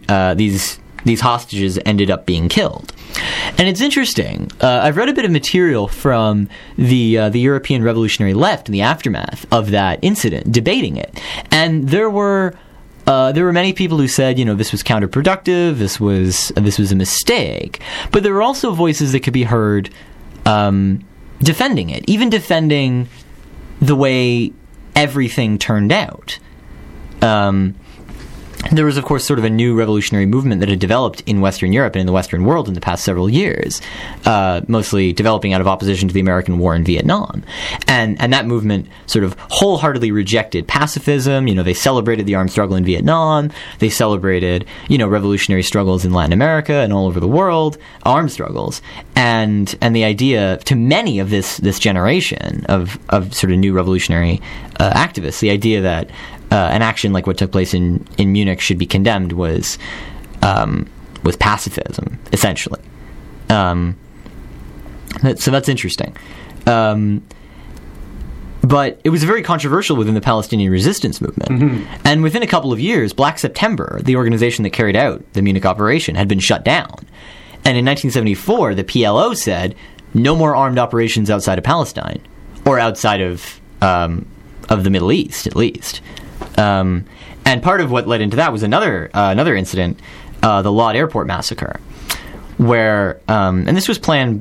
these hostages ended up being killed. And it's interesting. I've read a bit of material from the European revolutionary left in the aftermath of that incident, debating it, and there were many people who said, this was counterproductive, this was a mistake, but there were also voices that could be heard defending it, even defending the way everything turned out. There was, of course, sort of a new revolutionary movement that had developed in Western Europe and in the Western world in the past several years, mostly developing out of opposition to the American war in Vietnam. And that movement sort of wholeheartedly rejected pacifism. They celebrated the armed struggle in Vietnam. They celebrated, revolutionary struggles in Latin America and all over the world, armed struggles. And the idea to many of this generation of sort of new revolutionary activists, the idea that an action like what took place in Munich should be condemned was pacifism, essentially. So that's interesting. But it was very controversial within the Palestinian resistance movement. Mm-hmm. And within a couple of years, Black September, the organization that carried out the Munich operation, had been shut down. And in 1974, the PLO said, no more armed operations outside of Palestine, or outside of the Middle East, at least. And part of what led into that was another incident, the Lod Airport massacre, where and this was planned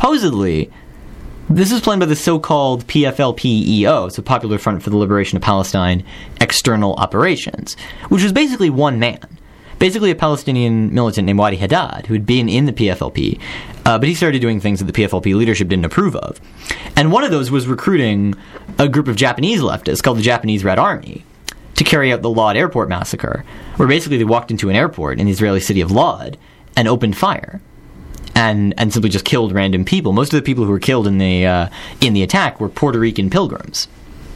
by the so-called PFLP-EO, so Popular Front for the Liberation of Palestine External Operations, which was basically one man, basically a Palestinian militant named Wadi Haddad, who had been in the PFLP, but he started doing things that the PFLP leadership didn't approve of. And one of those was recruiting a group of Japanese leftists called the Japanese Red Army to carry out the Lod Airport massacre, where basically they walked into an airport in the Israeli city of Lod and opened fire and simply just killed random people. Most of the people who were killed in the attack were Puerto Rican pilgrims.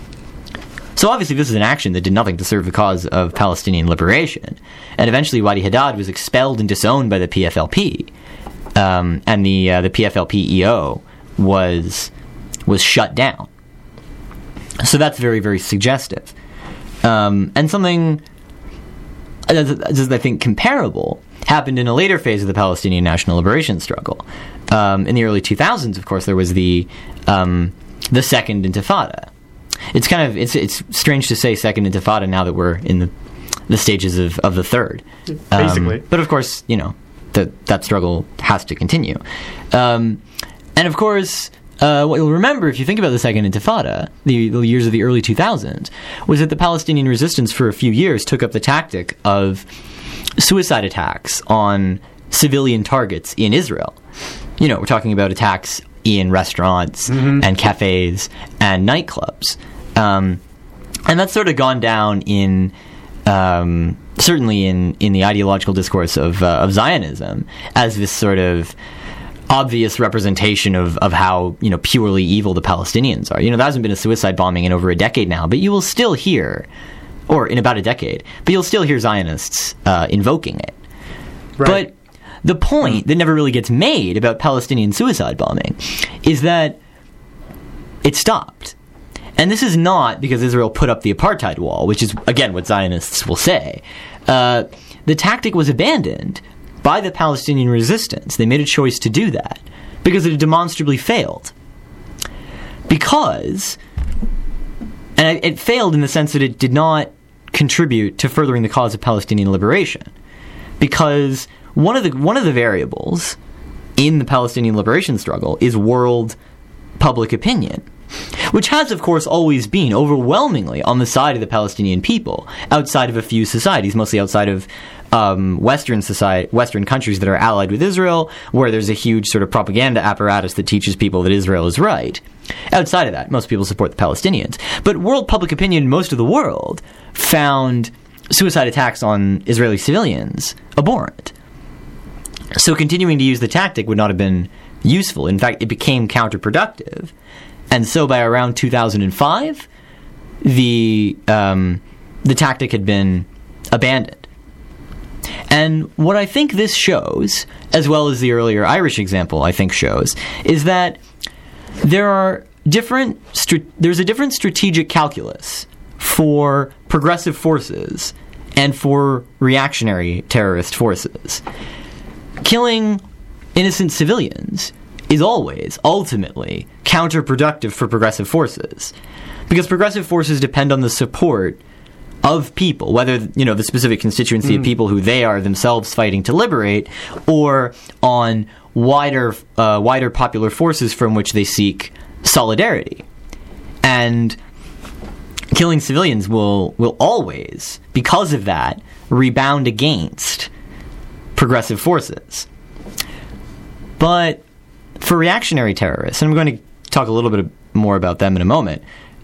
So obviously this is an action that did nothing to serve the cause of Palestinian liberation. And eventually Wadi Haddad was expelled and disowned by the PFLP. And the PFLP-EO was shut down. So that's very, very suggestive. And something that's, I think, comparable happened in a later phase of the Palestinian national liberation struggle. In the early 2000s, of course, there was the Second Intifada. It's strange to say Second Intifada now that we're in the stages of the third. Basically. But of course, that struggle has to continue. And of course, what you'll remember if you think about the Second Intifada, the years of the early 2000s, was that the Palestinian resistance for a few years took up the tactic of suicide attacks on civilian targets in Israel. We're talking about attacks in restaurants and cafes and nightclubs. And that's sort of gone down in certainly in the ideological discourse of Zionism as this sort of obvious representation of how purely evil the Palestinians are. There hasn't been a suicide bombing in over a decade now, but you will still hear, or in about a decade, but you'll still hear Zionists invoking it. Right. But the point that never really gets made about Palestinian suicide bombing is that it stopped. And this is not because Israel put up the apartheid wall, which is, again, what Zionists will say. The tactic was abandoned by the Palestinian resistance. They made a choice to do that because it had demonstrably failed. And it failed in the sense that it did not contribute to furthering the cause of Palestinian liberation. Because one of the variables in the Palestinian liberation struggle is world public opinion, which has, of course, always been overwhelmingly on the side of the Palestinian people, outside of a few societies, mostly outside of Western countries that are allied with Israel, where there's a huge sort of propaganda apparatus that teaches people that Israel is right. Outside of that, most people support the Palestinians. But world public opinion in most of the world found suicide attacks on Israeli civilians abhorrent. So continuing to use the tactic would not have been useful. In fact, it became counterproductive. And so by around 2005, the tactic had been abandoned. And what I think this shows, as well as the earlier Irish example I think shows, is that there's a different strategic calculus for progressive forces and for reactionary terrorist forces. Killing innocent civilians is always, ultimately, counterproductive for progressive forces. Because progressive forces depend on the support of people, whether, the specific constituency of people who they are themselves fighting to liberate, or on wider popular forces from which they seek solidarity. And killing civilians will always, because of that, rebound against progressive forces. But for reactionary terrorists, and I'm going to talk a little bit more about them in a moment,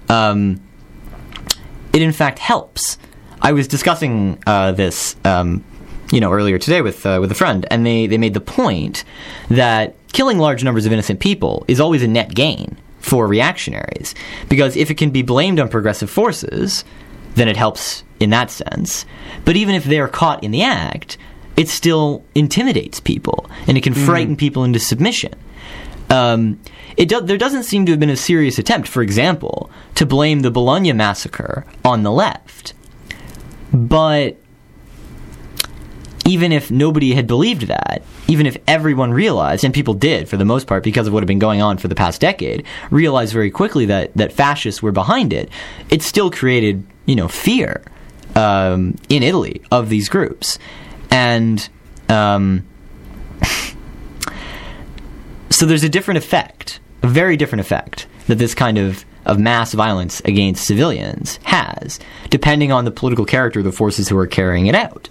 it in fact helps. I was discussing this, earlier today with a friend, and they made the point that killing large numbers of innocent people is always a net gain for reactionaries, because if it can be blamed on progressive forces, then it helps in that sense. But even if they're caught in the act, it still intimidates people, and it can frighten people into submission. There doesn't seem to have been a serious attempt, for example, to blame the Bologna massacre on the left. But even if nobody had believed that, even if everyone realized, and people did for the most part because of what had been going on for the past decade, realized very quickly that fascists were behind it, it still created, fear in Italy of these groups. And so there's a different effect, a very different effect, that this kind of mass violence against civilians has, depending on the political character of the forces who are carrying it out.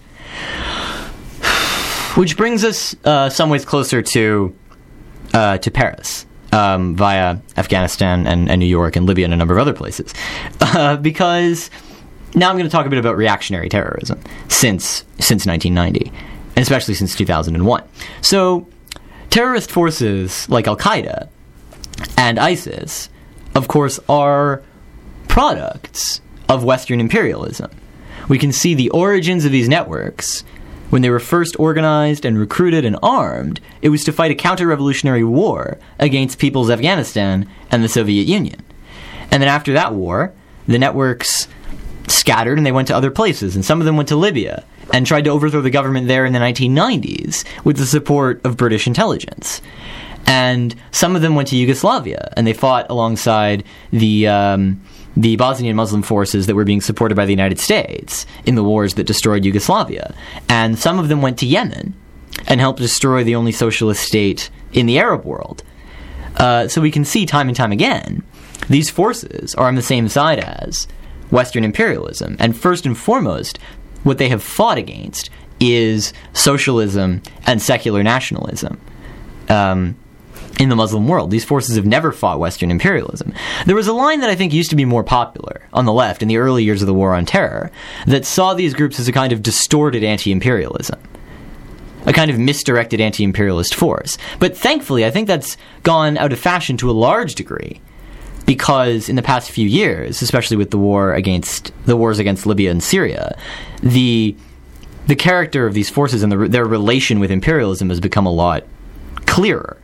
Which brings us some ways closer to Paris, via Afghanistan and New York and Libya and a number of other places. Because now I'm going to talk a bit about reactionary terrorism since 1990, and especially since 2001. So terrorist forces like Al-Qaeda and ISIS, of course, are products of Western imperialism. We can see the origins of these networks. When they were first organized and recruited and armed, it was to fight a counter-revolutionary war against People's Afghanistan and the Soviet Union. And then after that war, the networks scattered and they went to other places, and some of them went to Libya and tried to overthrow the government there in the 1990s with the support of British intelligence. And some of them went to Yugoslavia, and they fought alongside the Bosnian Muslim forces that were being supported by the United States in the wars that destroyed Yugoslavia. And some of them went to Yemen and helped destroy the only socialist state in the Arab world. So we can see time and time again, these forces are on the same side as Western imperialism. And first and foremost, what they have fought against is socialism and secular nationalism. In the Muslim world, these forces have never fought Western imperialism. There was a line that I think used to be more popular on the left in the early years of the War on Terror that saw these groups as a kind of distorted anti-imperialism, a kind of misdirected anti-imperialist force. But thankfully, I think that's gone out of fashion to a large degree, because in the past few years, especially with the wars against Libya and Syria, the character of these forces and their relation with imperialism has become a lot clearer.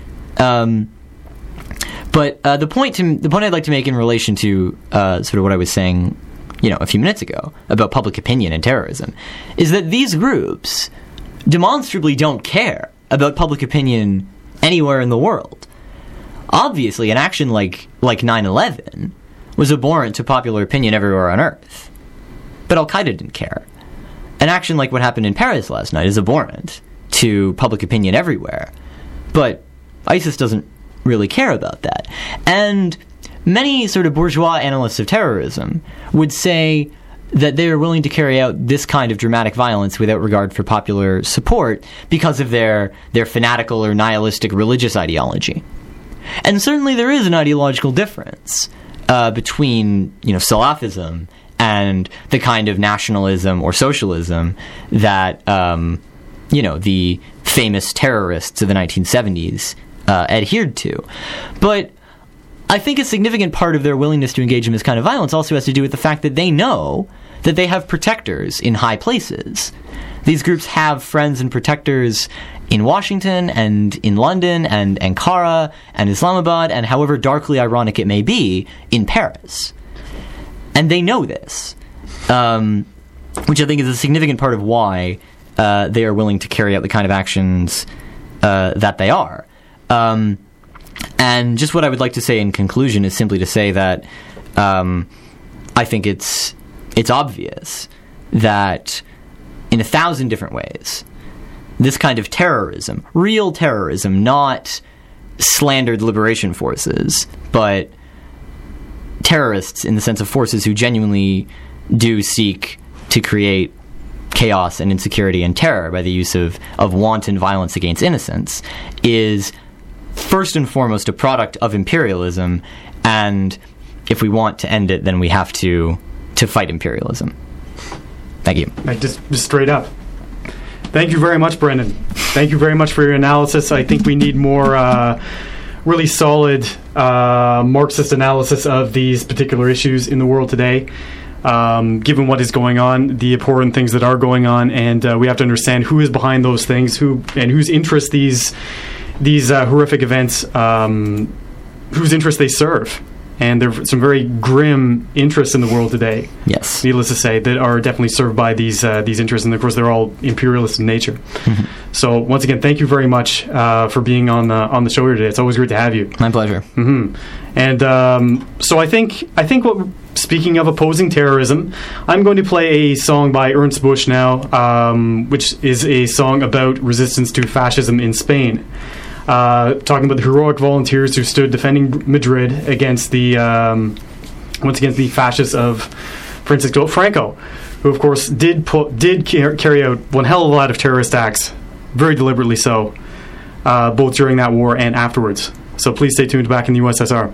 But the point I'd like to make in relation to sort of what I was saying, a few minutes ago about public opinion and terrorism, is that these groups demonstrably don't care about public opinion anywhere in the world. Obviously, an action like 9/11 was abhorrent to popular opinion everywhere on Earth, but Al-Qaeda didn't care. An action like what happened in Paris last night is abhorrent to public opinion everywhere, but ISIS doesn't really care about that. And many sort of bourgeois analysts of terrorism would say that they are willing to carry out this kind of dramatic violence without regard for popular support because of their fanatical or nihilistic religious ideology. And certainly there is an ideological difference between, Salafism and the kind of nationalism or socialism that, the famous terrorists of the 1970s adhered to. But I think a significant part of their willingness to engage in this kind of violence also has to do with the fact that they know that they have protectors in high places. These groups have friends and protectors in Washington and in London and Ankara and Islamabad, and however darkly ironic it may be, in Paris. And they know this. which I think is a significant part of why they are willing to carry out the kind of actions that they are. And just what I would like to say in conclusion is simply to say that I think it's obvious that in 1,000 different ways, this kind of terrorism, real terrorism, not slandered liberation forces, but terrorists in the sense of forces who genuinely do seek to create chaos and insecurity and terror by the use of wanton violence against innocents, is first and foremost a product of imperialism, and if we want to end it, then we have to fight imperialism. Thank you. Just straight up. Thank you very much, Brendan. Thank you very much for your analysis. I think we need more really solid Marxist analysis of these particular issues in the world today, given what is going on, the abhorrent things that are going on, and we have to understand who is behind those things, whose interest these horrific events, whose interest they serve. And there are some very grim interests in the world today. Yes, needless to say, that are definitely served by these interests, and of course they're all imperialist in nature. Mm-hmm. So once again, thank you very much for being on the show here today. It's always great to have you. My pleasure. Mm-hmm. And so I think speaking of opposing terrorism, I'm going to play a song by Ernst Busch now, which is a song about resistance to fascism in Spain. Talking about the heroic volunteers who stood defending Madrid against the fascists of Francisco Franco, who of course did carry out one hell of a lot of terrorist acts, very deliberately so, both during that war and afterwards. So please stay tuned back in the USSR.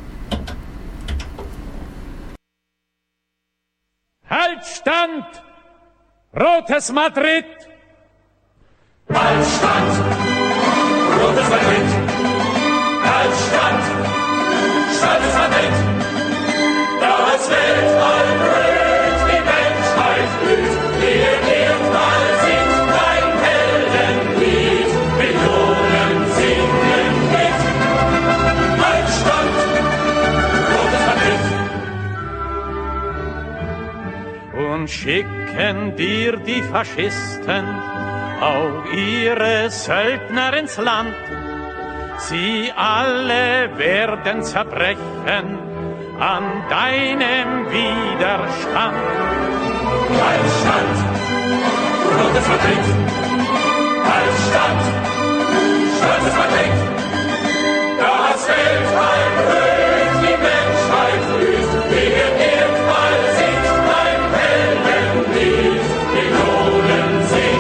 Halt stand! Rotes Madrid! Halt stand! Rotes Madrid, als Stadt, Stolzes Madrid, das Weltall brüllt, die Menschheit blüht, wir Erdball singt dein Heldenlied, Millionen singen mit. Als Stadt, Rotes Madrid. Und schicken dir die Faschisten auch ihre Söldner ins Land. Sie alle werden zerbrechen an deinem Widerstand. Als Stadt, Rotes Madrid, als Stadt, Stolzes Madrid, das Weltall brüllt, die Menschheit blüht, wir Erdball singt dein Heldenlied, Millionen singen.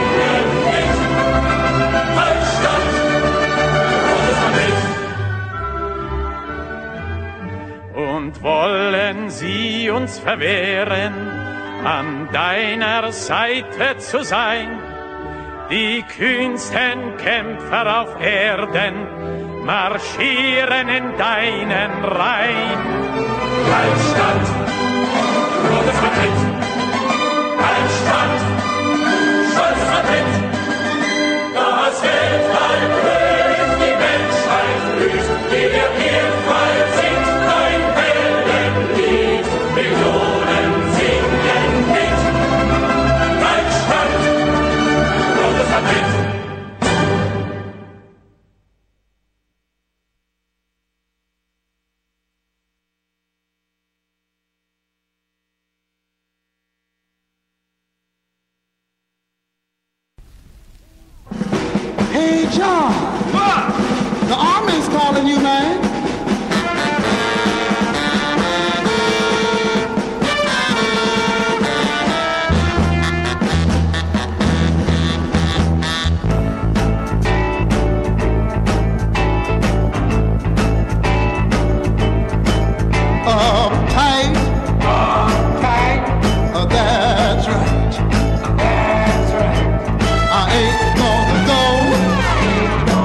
Und wollen sie uns verwehren, an deiner Seite zu sein, die kühnsten Kämpfer auf Erden marschieren in deinen Reihen. Als Stadt, Rotes Madrid, als Stadt, Stolzes Madrid, das Weltall brüllt, die Menschheit blüht, der Erdball singt dein Heldenlied, Millionen singen mit. Als Stadt, Rotes Madrid. Hey, John. What? The Army's calling you, man. Uptight. That's right. That's right. I ain't gonna go.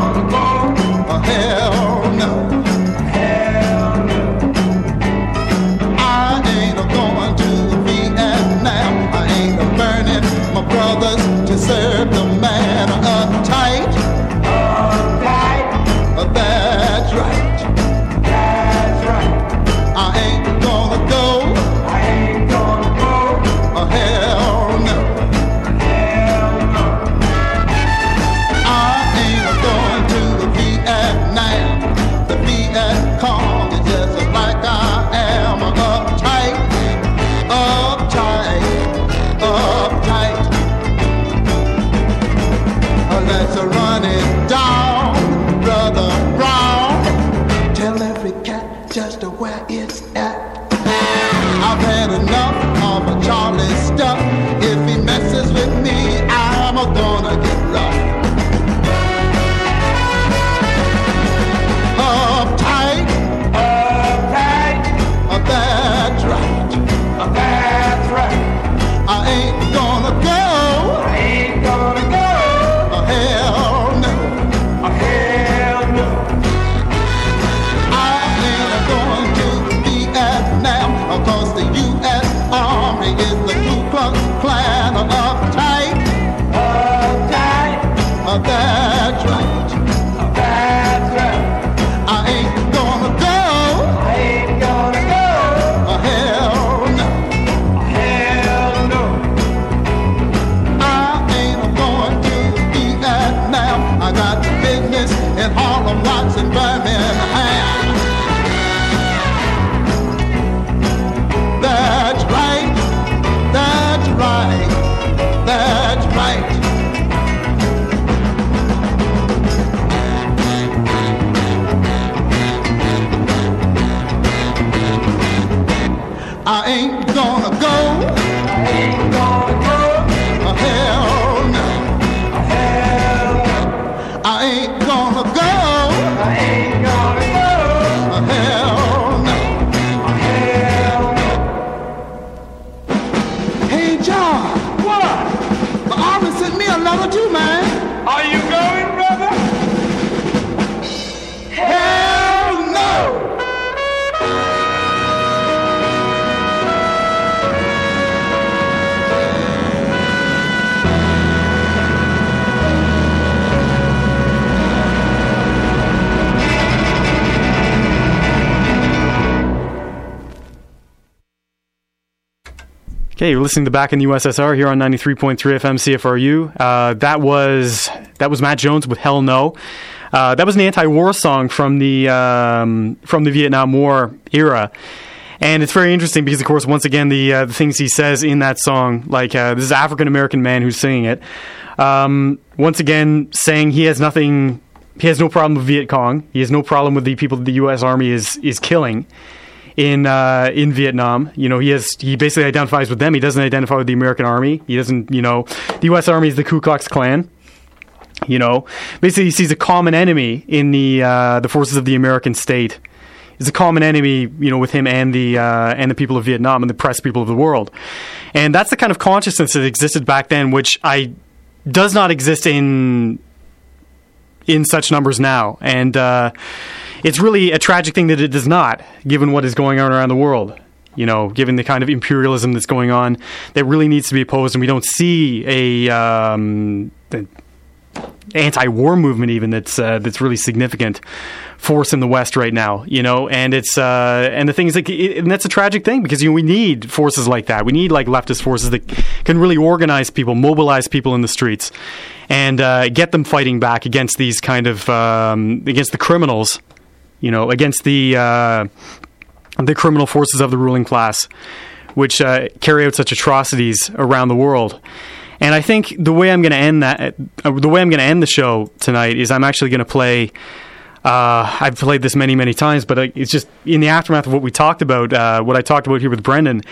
right. Uptight, that's right. That's right. I ain't gonna go. Hell no. Hell no. I ain't going to Vietnam, cause the U.S. Army is the Ku Klux Klan. Uptight, that's right. That's right. I ain't gonna go. Hell no. Hell no. I ain't going to Vietnam. I got business in Harlem, Watts, and Birmingham. That's right. That's right. That's right. I ain't gonna go. Hell no. I ain't gonna go. Hell no. Hey, John. What? The Army sent me a letter too, man. Are you going, brother? Hell no. Okay, you're listening to Back in the USSR here on 93.3 FM CFRU. That was Matt Jones with Hell No. That was an anti-war song from the Vietnam War era. And it's very interesting because, of course, once again, the things he says in that song, like this is an African-American man who's singing it, once again saying he has no problem with Viet Cong. He has no problem with the people that the U.S. Army is killing in Vietnam. You know, he basically identifies with them. He doesn't identify with the American Army. He doesn't, the U.S. Army is the Ku Klux Klan. You know, basically he sees a common enemy in the forces of the American state. It's a common enemy, with him and the people of Vietnam and the oppressed people of the world. And that's the kind of consciousness that existed back then, which does not exist in such numbers now. And it's really a tragic thing that it does not, given what is going on around the world. Given the kind of imperialism that's going on, that really needs to be opposed, and we don't see an anti-war movement even that's really significant force in the West right now. And it's and the thing is, and that's a tragic thing, because we need forces like that. We need leftist forces that can really organize people, mobilize people in the streets, and get them fighting back against these kind of against the criminals. Against the criminal forces of the ruling class, which carry out such atrocities around the world. And I think the way I'm going to end the show tonight is I'm actually going to play. I've played this many, many times, but it's just in the aftermath of what we talked about, what I talked about here with Brendan.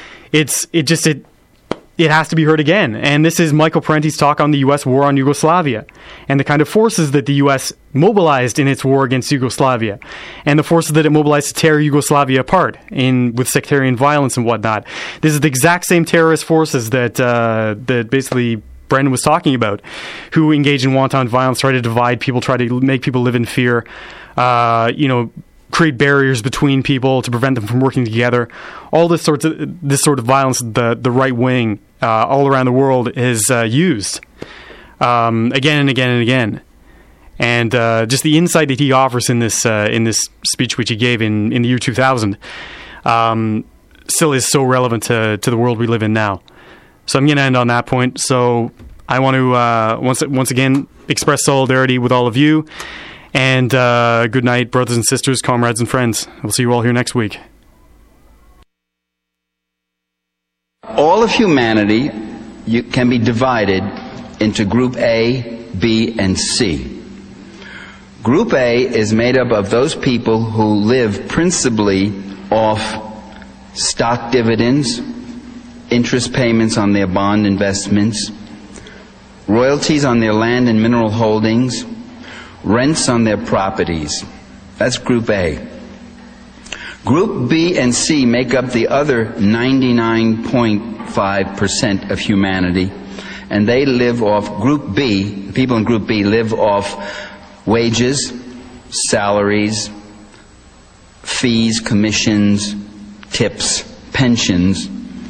It has to be heard again. And this is Michael Parenti's talk on the U.S. war on Yugoslavia and the kind of forces that the U.S. mobilized in its war against Yugoslavia, and the forces that it mobilized to tear Yugoslavia apart with sectarian violence and whatnot. This is the exact same terrorist forces that basically Brendan was talking about, who engage in wanton violence, try to divide people, try to make people live in fear, create barriers between people to prevent them from working together. All this sort of violence, the right wing all around the world is used again and again and again. And just the insight that he offers in this speech, which he gave in the year 2000, still is so relevant to the world we live in now. So I'm going to end on that point. So I want to once again express solidarity with all of you. And good night, brothers and sisters, comrades and friends. We'll see you all here next week. All of humanity can be divided into Group A, B, and C. Group A is made up of those people who live principally off stock dividends, interest payments on their bond investments, royalties on their land and mineral holdings, rents on their properties. That's Group A. Group B and C make up the other 99.5% of humanity, and they live off Group B. The people in Group B live off wages, salaries, fees, commissions, tips, pensions.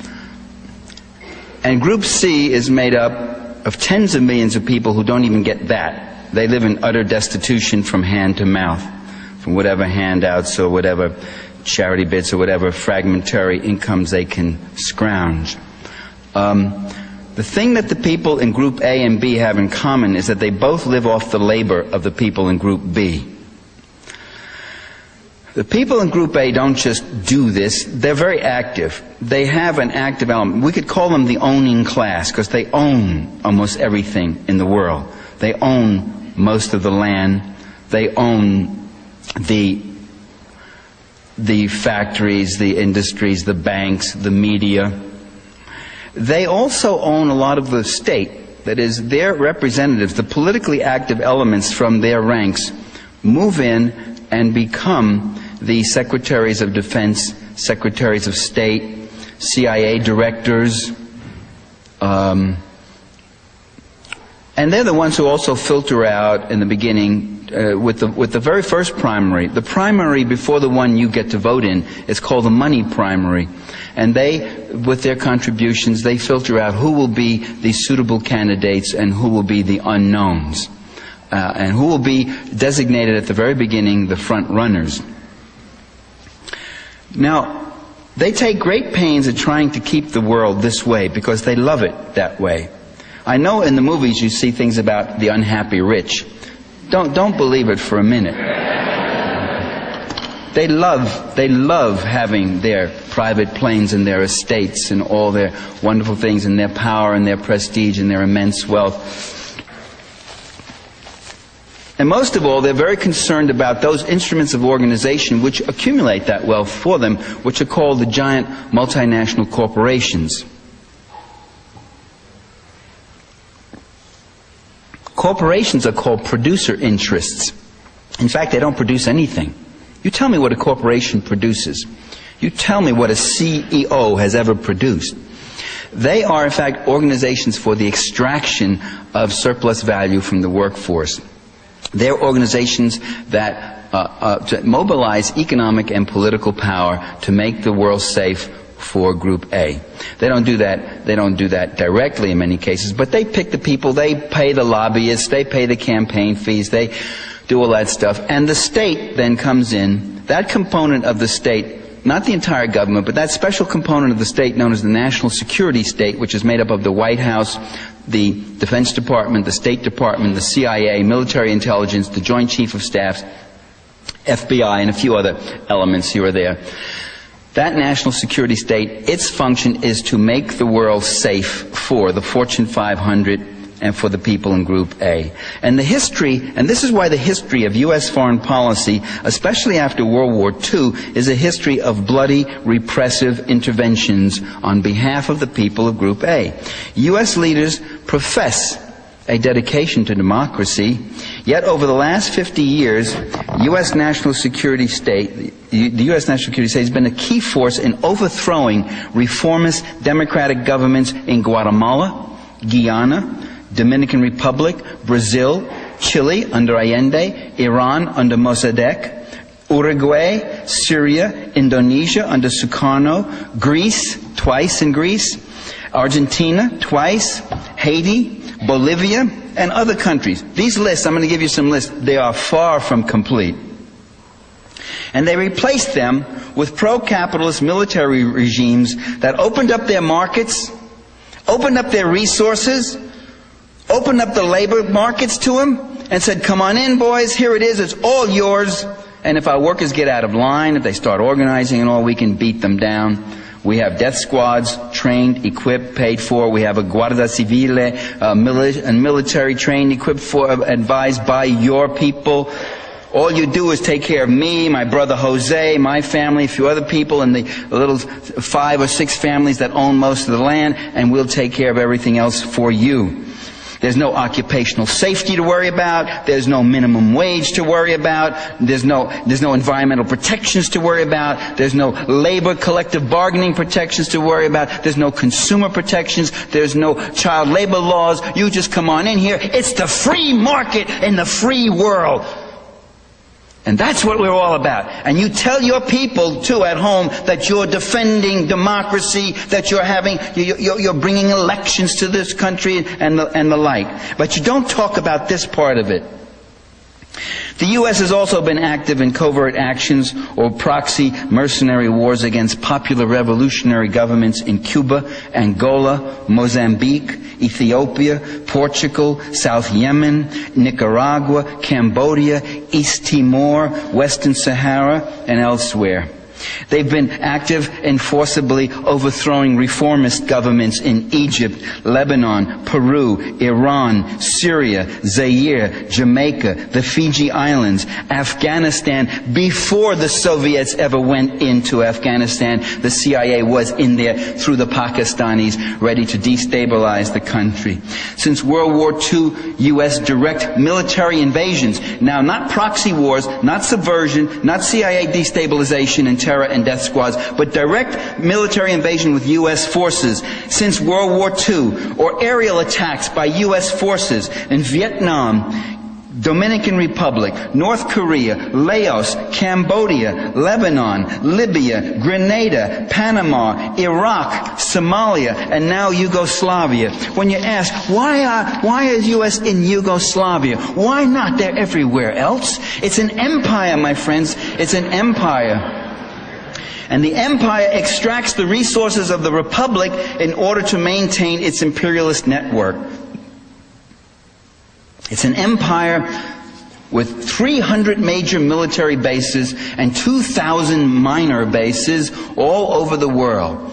And Group C is made up of tens of millions of people who don't even get that. They live in utter destitution from hand to mouth, from whatever handouts or whatever charity bits or whatever fragmentary incomes they can scrounge. The thing that the people in Group A and B have in common is that they both live off the labor of the people in Group B. The people in Group A don't just do this, they're very active. They have an active element. We could call them the owning class because they own almost everything in the world. They own most of the land. They own the factories, the industries, the banks, the media. They also own a lot of the state. That is, their representatives, the politically active elements from their ranks, move in and become the secretaries of defense, secretaries of state, CIA directors, and they're the ones who also filter out in the beginning with the very first primary. The primary before the one you get to vote in is called the money primary. And they, with their contributions, they filter out who will be the suitable candidates and who will be the unknowns. And who will be designated at the very beginning the front runners. Now, they take great pains at trying to keep the world this way because they love it that way. I know in the movies you see things about the unhappy rich. Don't believe it for a minute. They love having their private planes and their estates and all their wonderful things and their power and their prestige and their immense wealth. And most of all, they're very concerned about those instruments of organization which accumulate that wealth for them, which are called the giant multinational corporations. Corporations are called producer interests. In fact, they don't produce anything. You tell me what a corporation produces. You tell me what a CEO has ever produced. They are, in fact, organizations for the extraction of surplus value from the workforce. They're organizations that mobilize economic and political power to make the world safe for Group A. They don't do that directly in many cases, but they pick the people, they pay the lobbyists, they pay the campaign fees, they do all that stuff. And the state then comes in, that component of the state, not the entire government, but that special component of the state known as the National Security State, which is made up of the White House, the Defense Department, the State Department, the CIA, military intelligence, the Joint Chief of Staff, FBI, and a few other elements here or there. That national security state, its function is to make the world safe for the Fortune 500 and for the people in Group A. And the history, and this is why the history of U.S. foreign policy, especially after World War II, is a history of bloody, repressive interventions on behalf of the people of Group A. U.S. leaders profess a dedication to democracy, yet over the last 50 years, U.S. national security state, the U.S. national security state has been a key force in overthrowing reformist democratic governments in Guatemala, Guyana, Dominican Republic, Brazil, Chile under Allende, Iran under Mossadegh, Uruguay, Syria, Indonesia under Sukarno, Greece, twice in Greece, Argentina, twice, Haiti, Bolivia, and other countries. These lists, I'm going to give you some lists, they are far from complete. And they replaced them with pro-capitalist military regimes that opened up their markets, opened up their resources, opened up the labor markets to them, and said, come on in, boys, here it is, it's all yours. And if our workers get out of line, if they start organizing and all, we can beat them down. We have death squads, trained, equipped, paid for. We have a Guardia Civile, military trained, equipped for, advised by your people. All you do is take care of me, my brother Jose, my family, a few other people, and the little 5 or 6 families that own most of the land, and we'll take care of everything else for you. There's no occupational safety to worry about. There's no minimum wage to worry about. There's no environmental protections to worry about. There's no labor collective bargaining protections to worry about. There's no consumer protections. There's no child labor laws. You just come on in here. It's the free market in the free world. And that's what we're all about. And you tell your people, too, at home, that you're defending democracy, that you're bringing elections to this country and the like. But you don't talk about this part of it. The U.S. has also been active in covert actions or proxy mercenary wars against popular revolutionary governments in Cuba, Angola, Mozambique, Ethiopia, Portugal, South Yemen, Nicaragua, Cambodia, East Timor, Western Sahara, and elsewhere. They've been active in forcibly overthrowing reformist governments in Egypt, Lebanon, Peru, Iran, Syria, Zaire, Jamaica, the Fiji Islands, Afghanistan. Before the Soviets ever went into Afghanistan, the CIA was in there through the Pakistanis, ready to destabilize the country. Since World War II, U.S. direct military invasions, now not proxy wars, not subversion, not CIA destabilization and terror and death squads, but direct military invasion with U.S. forces since World War II, or aerial attacks by U.S. forces in Vietnam, Dominican Republic, North Korea, Laos, Cambodia, Lebanon, Libya, Grenada, Panama, Iraq, Somalia, and now Yugoslavia. When you ask, why is U.S. in Yugoslavia? Why not? They're everywhere else. It's an empire, my friends. It's an empire. And the empire extracts the resources of the republic in order to maintain its imperialist network. It's an empire with 300 major military bases and 2,000 minor bases all over the world.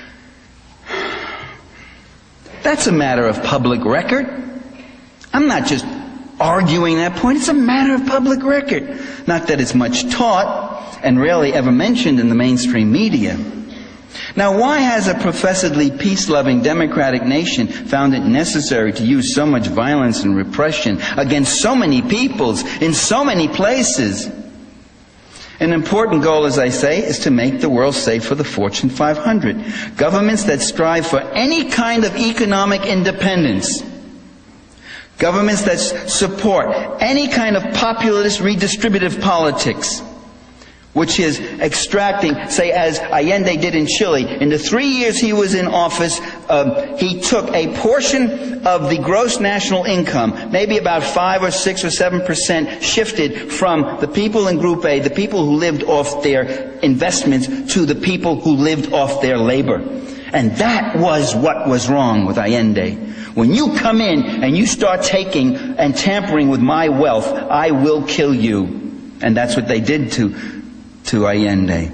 That's a matter of public record. I'm not just arguing that point. It's a matter of public record. Not that it's much taught and rarely ever mentioned in the mainstream media. Now, why has a professedly peace-loving democratic nation found it necessary to use so much violence and repression against so many peoples in so many places? An important goal, as I say, is to make the world safe for the Fortune 500. Governments that strive for any kind of economic independence, governments that support any kind of populist redistributive politics, which is extracting, say, as Allende did in Chile. In the 3 years he was in office, he took a portion of the gross national income, maybe about 5 or 6 or 7%, shifted from the people in Group A, the people who lived off their investments, to the people who lived off their labor. And that was what was wrong with Allende. When you come in and you start taking and tampering with my wealth, I will kill you. And that's what they did to Allende.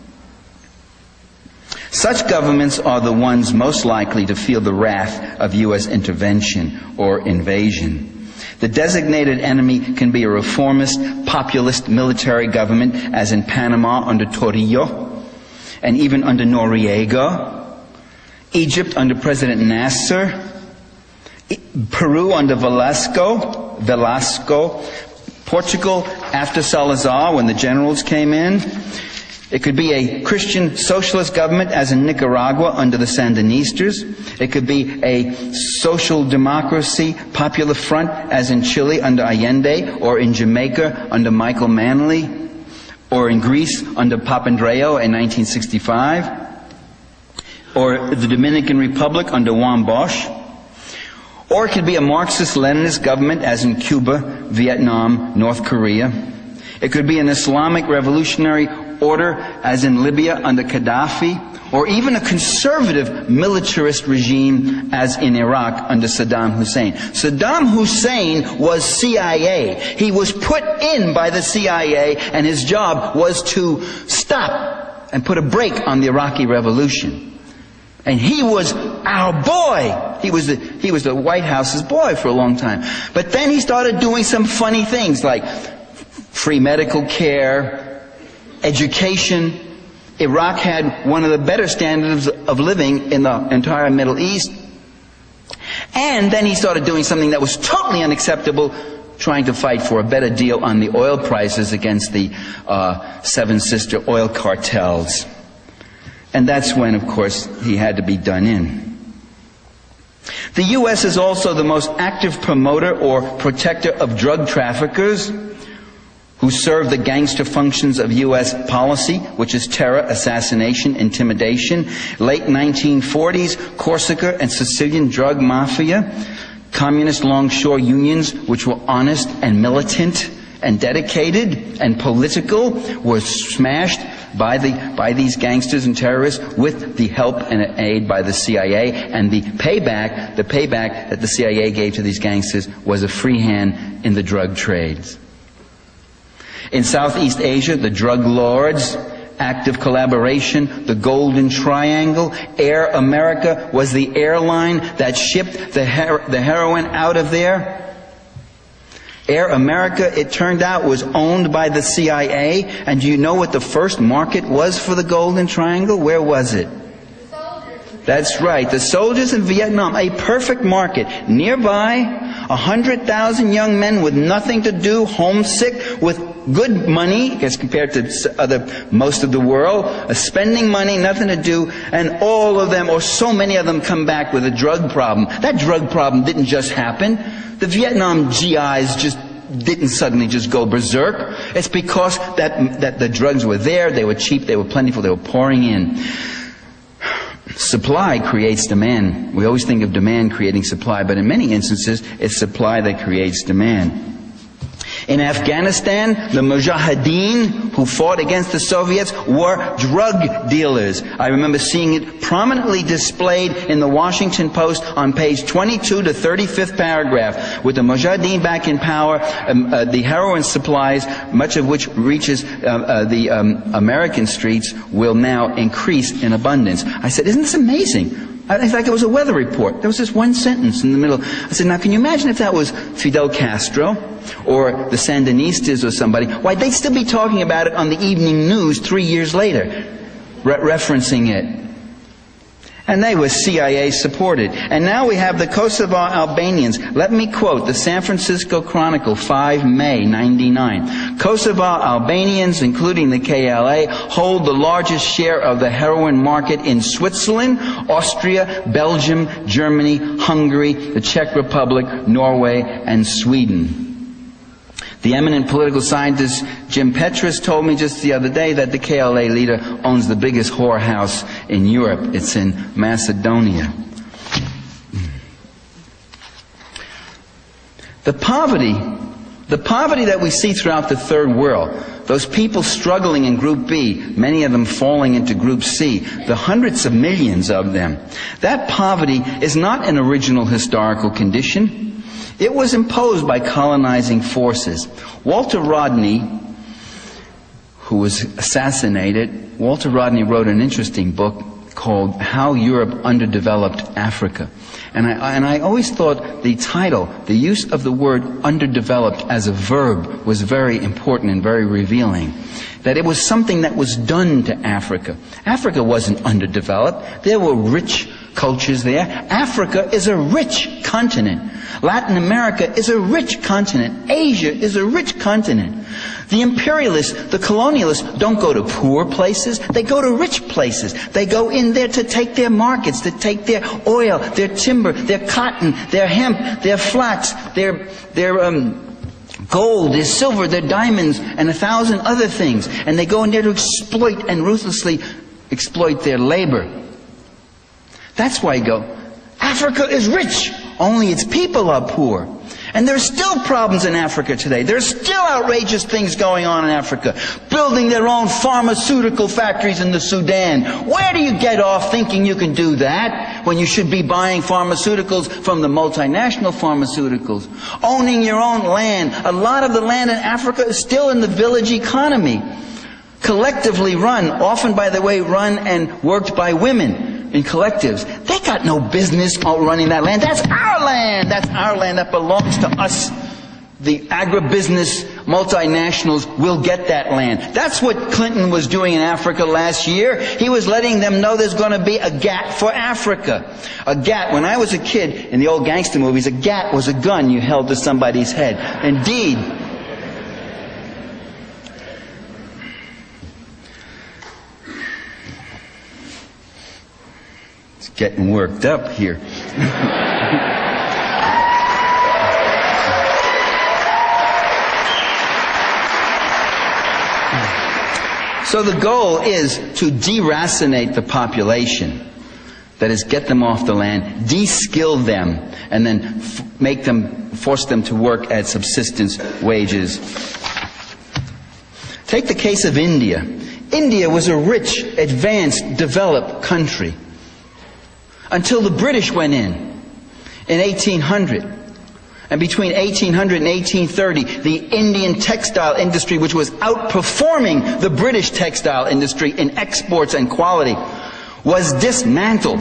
Such governments are the ones most likely to feel the wrath of U.S. intervention or invasion. The designated enemy can be a reformist, populist military government, as in Panama under Torrijos, and even under Noriega, Egypt under President Nasser, Peru under Velasco, Portugal after Salazar when the generals came in. It could be a Christian socialist government as in Nicaragua under the Sandinistas. It could be a social democracy popular front as in Chile under Allende, or in Jamaica under Michael Manley, or in Greece under Papandreou in 1965, or the Dominican Republic under Juan Bosch. Or it could be a Marxist-Leninist government as in Cuba, Vietnam, North Korea. It could be an Islamic revolutionary order as in Libya under Gaddafi, or even a conservative militarist regime as in Iraq under Saddam Hussein. Saddam Hussein was CIA. He was put in by the CIA, and his job was to stop and put a brake on the Iraqi revolution. And he was our boy. He was the White House's boy for a long time. But then he started doing some funny things like free medical care, education. Iraq had one of the better standards of living in the entire Middle East. And then he started doing something that was totally unacceptable, trying to fight for a better deal on the oil prices against the Seven Sister oil cartels. And that's when, of course, he had to be done in. The U.S. is also the most active promoter or protector of drug traffickers who serve the gangster functions of U.S. policy, which is terror, assassination, intimidation. Late 1940s, Corsica and Sicilian drug mafia, communist longshore unions, which were honest and militant and dedicated and political, were smashed by these gangsters and terrorists with the help and aid by the CIA. And the payback that the CIA gave to these gangsters was a free hand in the drug trades. In Southeast Asia, the drug lords, active collaboration, the Golden Triangle. Air America was the airline that shipped the heroin out of there. Air America, it turned out, was owned by the CIA. And do you know what the first market was for the Golden Triangle? Where was it? That's right, the soldiers in Vietnam, a perfect market. Nearby, 100,000 young men with nothing to do, homesick, with good money as compared to most of the world, spending money, nothing to do, and all of them, or so many of them, come back with a drug problem. That drug problem didn't just happen. The Vietnam GIs just didn't suddenly just go berserk. It's because that the drugs were there, they were cheap, they were plentiful, they were pouring in. Supply creates demand. We always think of demand creating supply, but in many instances, it's supply that creates demand. In Afghanistan, the Mujahideen who fought against the Soviets were drug dealers. I remember seeing it prominently displayed in the Washington Post on page 22 to 35th paragraph. With the Mujahideen back in power, the heroin supplies, much of which reaches the American streets, will now increase in abundance. I said, isn't this amazing? It's like it was a weather report. There was this one sentence in the middle. I said, now can you imagine if that was Fidel Castro or the Sandinistas or somebody? Why, they'd still be talking about it on the evening news 3 years later, referencing it. And they were CIA supported. And now we have the Kosovar Albanians. Let me quote the San Francisco Chronicle, 5 May 99. Kosovar Albanians, including the KLA, hold the largest share of the heroin market in Switzerland, Austria, Belgium, Germany, Hungary, the Czech Republic, Norway, and Sweden. The eminent political scientist Jim Petrus told me just the other day that the KLA leader owns the biggest whorehouse in Europe. It's in Macedonia. The poverty that we see throughout the third world, those people struggling in Group B, many of them falling into Group C, the hundreds of millions of them, that poverty is not an original historical condition. It was imposed by colonizing forces. Walter Rodney, who was assassinated, Walter Rodney wrote an interesting book called How Europe Underdeveloped Africa. And I always thought the title, the use of the word underdeveloped as a verb, was very important and very revealing. That it was something that was done to Africa. Africa wasn't underdeveloped. There were rich cultures there. Africa is a rich continent. Latin America is a rich continent. Asia is a rich continent. The imperialists, the colonialists, don't go to poor places. They go to rich places. They go in there to take their markets, to take their oil, their timber, their cotton, their hemp, their flax, their gold, their silver, their diamonds, and 1,000 other things. And they go in there to exploit and ruthlessly exploit their labor. That's why you go, Africa is rich, only its people are poor. And there's still problems in Africa today. There's still outrageous things going on in Africa. Building their own pharmaceutical factories in the Sudan. Where do you get off thinking you can do that when you should be buying pharmaceuticals from the multinational pharmaceuticals? Owning your own land. A lot of the land in Africa is still in the village economy. Collectively run, often, by the way, run and worked by women. In collectives. They got no business running that land. That's our land. That's our land that belongs to us. the agribusiness multinationals will get that land. That's what Clinton was doing in Africa last year. He was letting them know there's going to be a GATT for Africa. A GATT, when I was a kid in the old gangster movies, a GATT was a gun you held to somebody's head. Indeed. It's getting worked up here. So the goal is to deracinate the population. That is, get them off the land, de-skill them, and then force them to work at subsistence wages. Take the case of India. India was a rich, advanced, developed country until the British went in 1800. And between 1800 and 1830, the Indian textile industry, which was outperforming the British textile industry in exports and quality, was dismantled.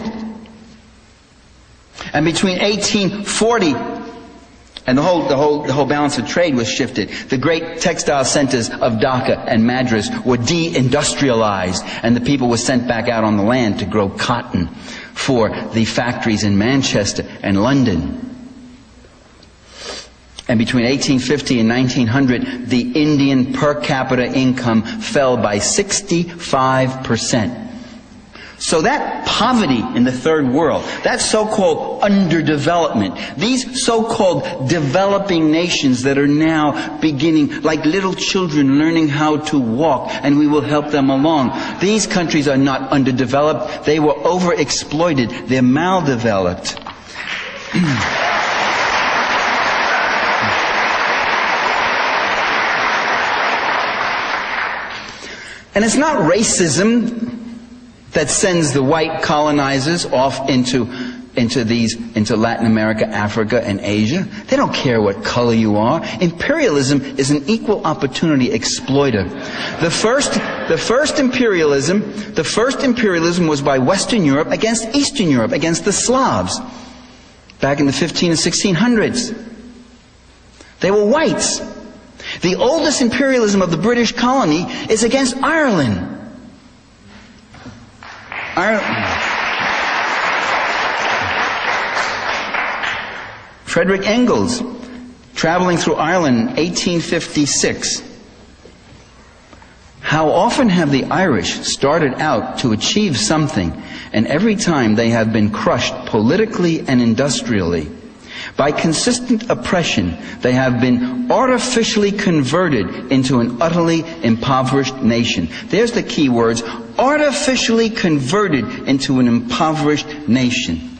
And between 1840 and the whole balance of trade was shifted. The great textile centers of Dhaka and Madras were de-industrialized, and the people were sent back out on the land to grow cotton for the factories in Manchester and London. And between 1850 and 1900, the Indian per capita income fell by 65%. So that poverty in the third world, that so-called underdevelopment, these so-called developing nations that are now beginning, like little children learning how to walk, and we will help them along. These countries are not underdeveloped. They were overexploited. They're maldeveloped. And it's not racism that sends the white colonizers off into Latin America, Africa, and Asia. They don't care what color you are. Imperialism is an equal opportunity exploiter. The first imperialism was by Western Europe against Eastern Europe, against the Slavs, back in the 15 and 1600s. They were whites. The oldest imperialism of the British colony is against Ireland. Frederick Engels, traveling through Ireland in 1856. How often have the Irish started out to achieve something, and every time they have been crushed politically and industrially. By consistent oppression, they have been artificially converted into an utterly impoverished nation. There's the key words, artificially converted into an impoverished nation.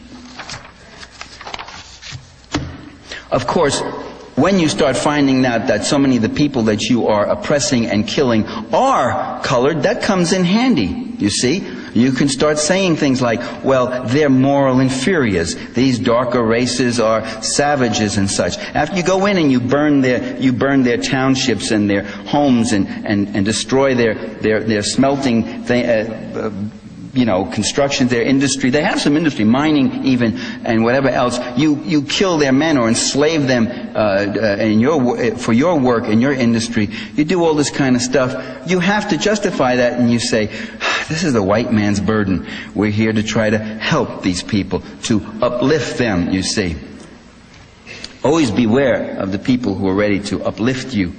Of course, when you start finding out that so many of the people that you are oppressing and killing are colored, that comes in handy, you see. You can start saying things like, well, they're moral inferiors. These darker races are savages and such. After you go in and you burn their townships and their homes and destroy their smelting construction, their industry. They have some industry, mining even, and whatever else. You kill their men or enslave them for your work in your industry. You do all this kind of stuff. You have to justify that, and you say, this is the white man's burden. We're here to try to help these people, to uplift them, you see. Always beware of the people who are ready to uplift you.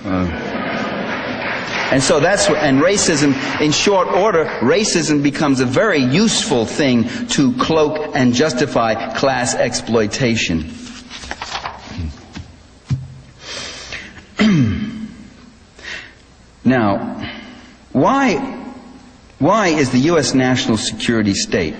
And so and racism, in short order, racism becomes a very useful thing to cloak and justify class exploitation. Now, why is the U.S. national security state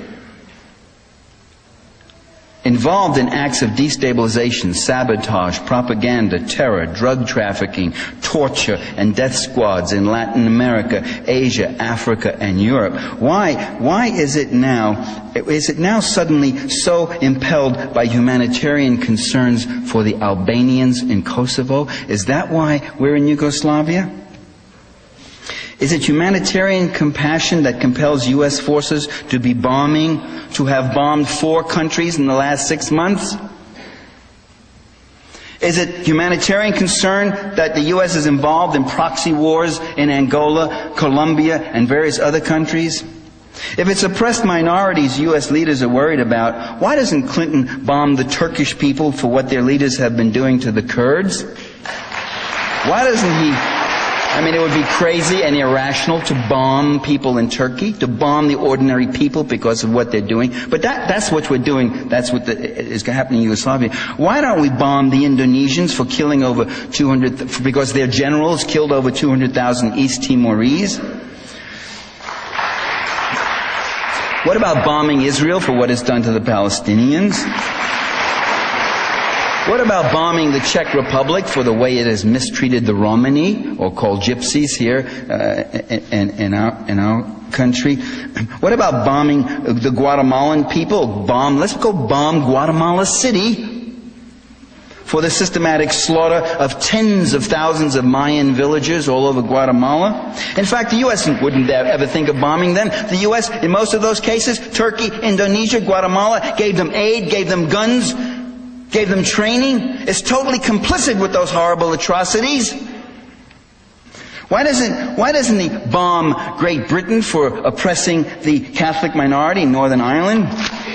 involved in acts of destabilization, sabotage, propaganda, terror, drug trafficking, torture, and death squads in Latin America, Asia, Africa, and Europe? Why is it now suddenly so impelled by humanitarian concerns for the Albanians in Kosovo? Is that why we're in Yugoslavia? Is it humanitarian compassion that compels U.S. forces to have bombed 4 countries in the last 6 months? Is it humanitarian concern that the U.S. is involved in proxy wars in Angola, Colombia, and various other countries? If it's oppressed minorities U.S. leaders are worried about, why doesn't Clinton bomb the Turkish people for what their leaders have been doing to the Kurds? Why doesn't he... I mean, it would be crazy and irrational to bomb people in Turkey, to bomb the ordinary people because of what they're doing. But that's what we're doing. That's what is happening in Yugoslavia. Why don't we bomb the Indonesians for killing over 200, because their generals killed over 200,000 East Timorese? What about bombing Israel for what it's done to the Palestinians? What about bombing the Czech Republic for the way it has mistreated the Romani, or called gypsies here in our country? What about bombing the Guatemalan people? Let's go bomb Guatemala City for the systematic slaughter of tens of thousands of Mayan villagers all over Guatemala. In fact, the U.S. wouldn't ever think of bombing them. The U.S., in most of those cases, Turkey, Indonesia, Guatemala, gave them aid, gave them guns, gave them training, is totally complicit with those horrible atrocities. Why doesn't he bomb Great Britain for oppressing the Catholic minority in Northern Ireland?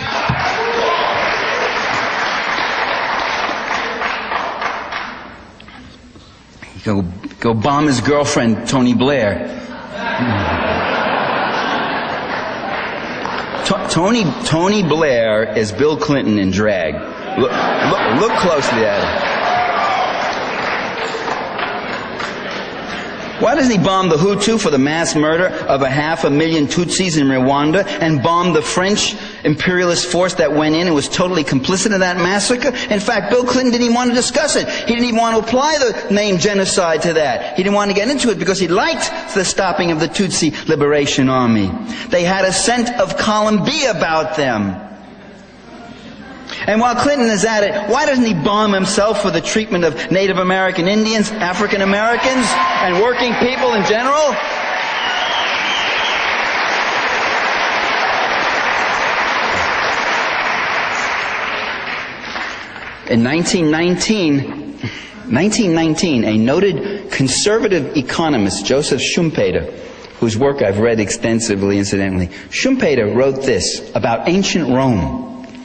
Go bomb his girlfriend, Tony Blair. Tony Blair is Bill Clinton in drag. Look closely at him. Why doesn't he bomb the Hutu for the mass murder of 500,000 Tutsis in Rwanda, and bomb the French imperialist force that went in and was totally complicit in that massacre? In fact, Bill Clinton didn't even want to discuss it. He didn't even want to apply the name genocide to that. He didn't want to get into it because he liked the stopping of the Tutsi Liberation Army. They had a scent of column B about them. And while Clinton is at it, why doesn't he bomb himself for the treatment of Native American Indians, African Americans, and working people in general? In 1919, a noted conservative economist, Joseph Schumpeter, whose work I've read extensively, incidentally, Schumpeter wrote this about ancient Rome.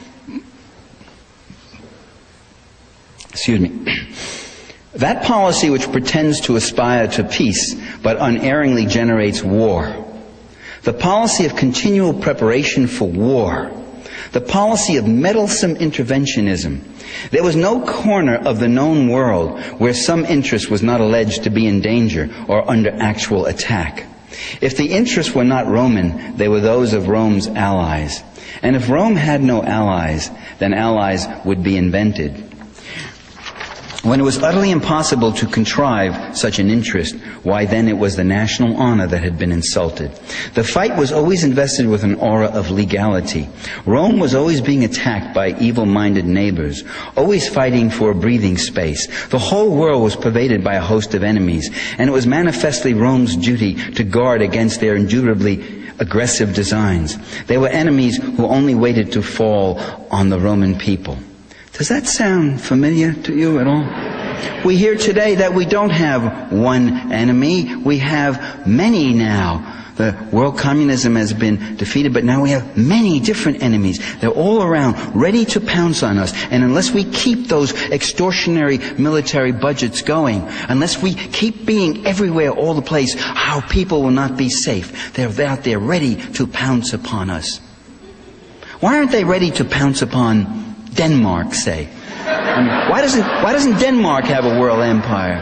Excuse me. That policy which pretends to aspire to peace, but unerringly generates war. The policy of continual preparation for war. The policy of meddlesome interventionism. There was no corner of the known world where some interest was not alleged to be in danger or under actual attack. If the interests were not Roman, they were those of Rome's allies. And if Rome had no allies, then allies would be invented. When it was utterly impossible to contrive such an interest, why then it was the national honor that had been insulted. The fight was always invested with an aura of legality. Rome was always being attacked by evil-minded neighbors, always fighting for a breathing space. The whole world was pervaded by a host of enemies, and it was manifestly Rome's duty to guard against their indubitably aggressive designs. They were enemies who only waited to fall on the Roman people. Does that sound familiar to you at all? We hear today that we don't have one enemy. We have many now. The world communism has been defeated, but now we have many different enemies. They're all around, ready to pounce on us. And unless we keep those extortionary military budgets going, unless we keep being everywhere, all the place, our people will not be safe. They're out there ready to pounce upon us. Why aren't they ready to pounce upon Denmark, say? Why doesn't Denmark have a world empire?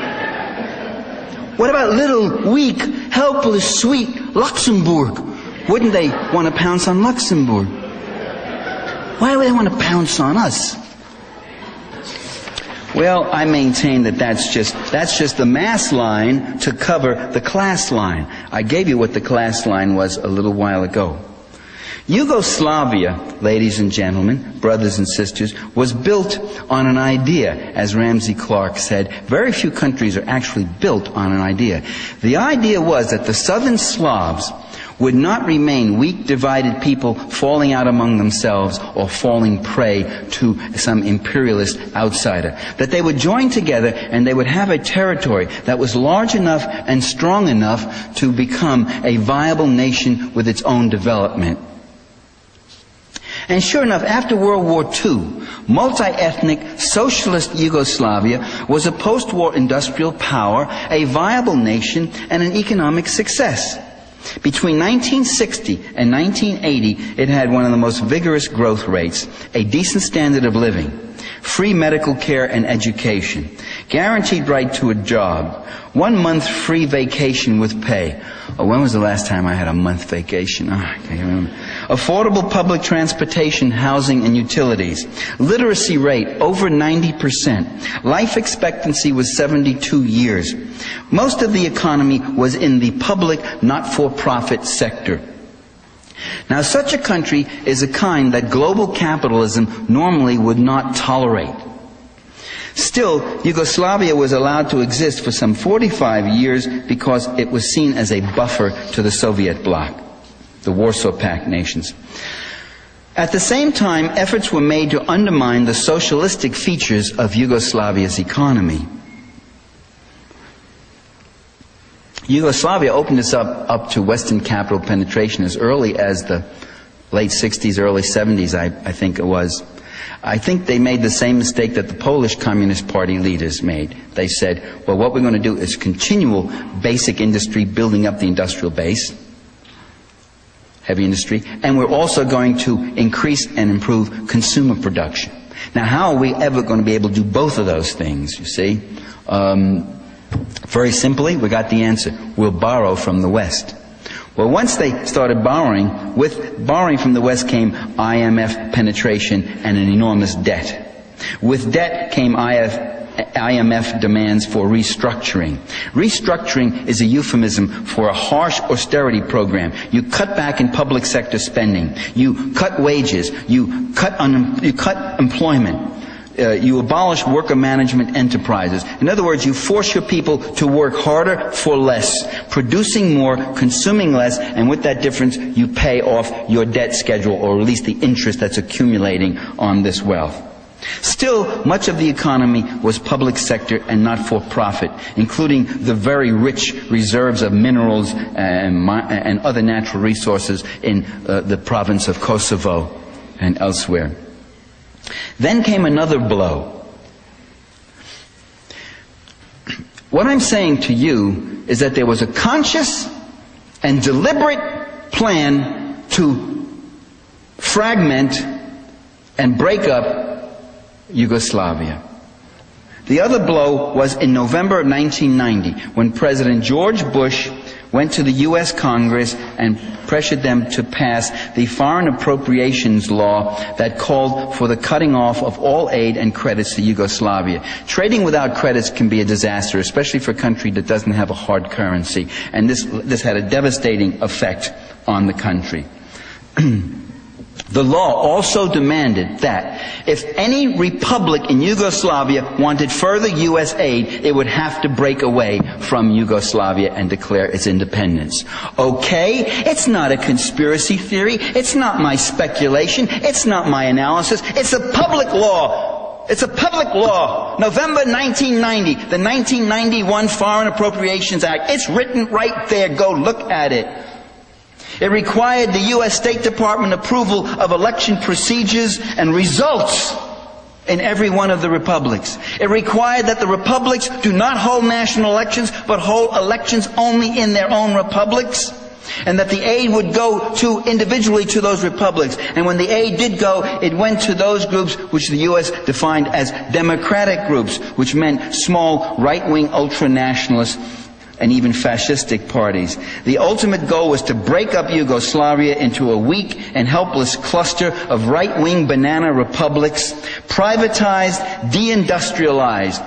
What about little, weak, helpless, sweet Luxembourg? Wouldn't they want to pounce on Luxembourg? Why do they want to pounce on us? Well, I maintain that that's just the mass line to cover the class line. I gave you what the class line was a little while ago. Yugoslavia, ladies and gentlemen, brothers and sisters, was built on an idea, as Ramsey Clark said. Very few countries are actually built on an idea. The idea was that the southern Slavs would not remain weak, divided people falling out among themselves or falling prey to some imperialist outsider. That they would join together and they would have a territory that was large enough and strong enough to become a viable nation with its own development. And sure enough, after World War II, multi-ethnic socialist Yugoslavia was a post-war industrial power, a viable nation, and an economic success. Between 1960 and 1980, it had one of the most vigorous growth rates, a decent standard of living, free medical care and education, guaranteed right to a job, 1 month free vacation with pay. Oh, when was the last time I had a month vacation? Oh, I can't remember. Affordable public transportation, housing, and utilities. Literacy rate over 90%. Life expectancy was 72 years. Most of the economy was in the public, not-for-profit sector. Now, such a country is a kind that global capitalism normally would not tolerate. Still, Yugoslavia was allowed to exist for some 45 years because it was seen as a buffer to the Soviet bloc, the Warsaw Pact nations. At the same time, efforts were made to undermine the socialistic features of Yugoslavia's economy. Yugoslavia opened itself up to Western capital penetration as early as the late 60s, early 70s, I think it was. I think they made the same mistake that the Polish Communist Party leaders made. They said, well, what we're going to do is continual basic industry, building up the industrial base, heavy industry, and we're also going to increase and improve consumer production. Now, how are we ever going to be able to do both of those things, you see? Very simply, we got the answer. We'll borrow from the West. Well, once they started borrowing, with borrowing from the West came IMF penetration and an enormous debt. With debt came IMF demands for restructuring. Restructuring is a euphemism for a harsh austerity program. You cut back in public sector spending. You cut wages. You cut employment. You abolish worker management enterprises. In other words, you force your people to work harder for less, producing more, consuming less, and with that difference, you pay off your debt schedule, or at least the interest that's accumulating on this wealth. Still, much of the economy was public sector and not for profit, including the very rich reserves of minerals and other natural resources in the province of Kosovo and elsewhere. Then came another blow. What I'm saying to you is that there was a conscious and deliberate plan to fragment and break up Yugoslavia. The other blow was in November of 1990, when President George Bush went to the U.S. Congress and pressured them to pass the foreign appropriations law that called for the cutting off of all aid and credits to Yugoslavia. Trading without credits can be a disaster, especially for a country that doesn't have a hard currency. And this had a devastating effect on the country. The law also demanded that if any republic in Yugoslavia wanted further U.S. aid, it would have to break away from Yugoslavia and declare its independence. Okay, it's not a conspiracy theory. It's not my speculation. It's not my analysis. It's a public law. It's a public law. November 1990, the 1991 Foreign Appropriations Act. It's written right there. Go look at it. It required the U.S. State Department approval of election procedures and results in every one of the republics. It required that the republics do not hold national elections, but hold elections only in their own republics, and that the aid would go to individually to those republics. And when the aid did go, it went to those groups which the U.S. defined as democratic groups, which meant small right-wing ultra-nationalists and even fascistic parties. The ultimate goal was to break up Yugoslavia into a weak and helpless cluster of right-wing banana republics, privatized, deindustrialized.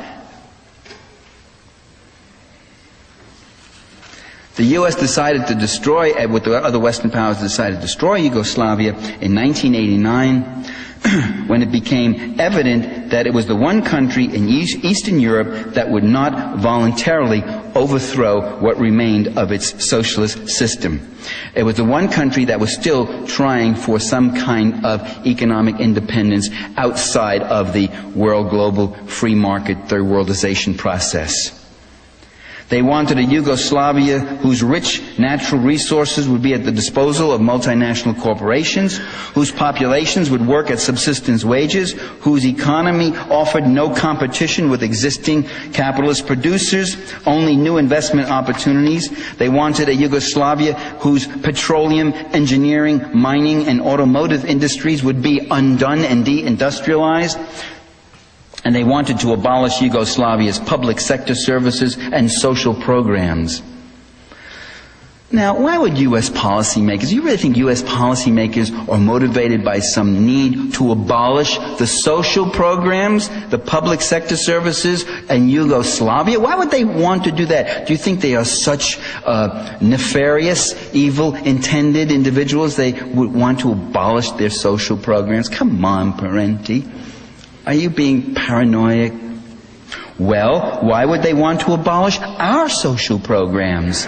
The U.S. decided to destroy, with the other Western powers decided to destroy Yugoslavia in 1989, when it became evident that it was the one country in Eastern Europe that would not voluntarily overthrow what remained of its socialist system. It was the one country that was still trying for some kind of economic independence outside of the world global free market third worldization process. They wanted a Yugoslavia whose rich natural resources would be at the disposal of multinational corporations, whose populations would work at subsistence wages, whose economy offered no competition with existing capitalist producers, only new investment opportunities. They wanted a Yugoslavia whose petroleum, engineering, mining, and automotive industries would be undone and de-industrialized. And they wanted to abolish Yugoslavia's public sector services and social programs. Now, why would U.S. policymakers, you really think U.S. policymakers are motivated by some need to abolish the social programs, the public sector services, and Yugoslavia? Why would they want to do that? Do you think they are such nefarious, evil-intended individuals they would want to abolish their social programs? Come on, Parenti. Are you being paranoid? Well, why would they want to abolish our social programs?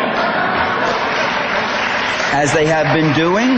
As they have been doing.